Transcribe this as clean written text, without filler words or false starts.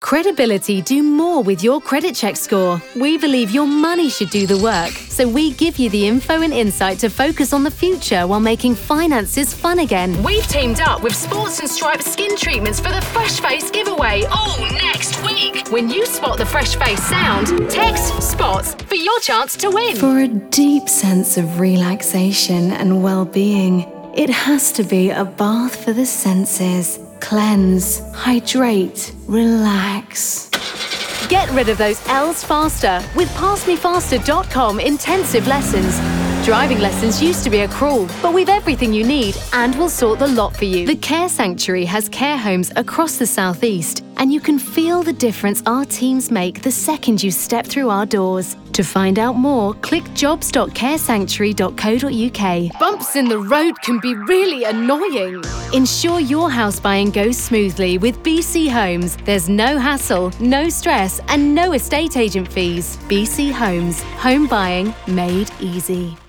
Credibility do more with your credit check score. We believe your money should do the work, so we give you the info and insight to focus on the future while making finances fun again. We've teamed up with Sports and Stripes skin treatments for the Fresh Face giveaway all next week. When you spot the Fresh Face sound, text SPOTS for your chance to win. For a deep sense of relaxation and well-being, it has to be a bath for the senses. Cleanse, hydrate, relax. Get rid of those L's faster with PassMeFaster.com intensive lessons. Driving lessons used to be a crawl, but we've everything you need and we'll sort the lot for you. The Care Sanctuary has care homes across the southeast, and you can feel the difference our teams make the second you step through our doors. To find out more, click jobs.caresanctuary.co.uk. Bumps in the road can be really annoying. Ensure your house buying goes smoothly with BC Homes. There's no hassle, no stress, and no estate agent fees. BC Homes. Home buying made easy.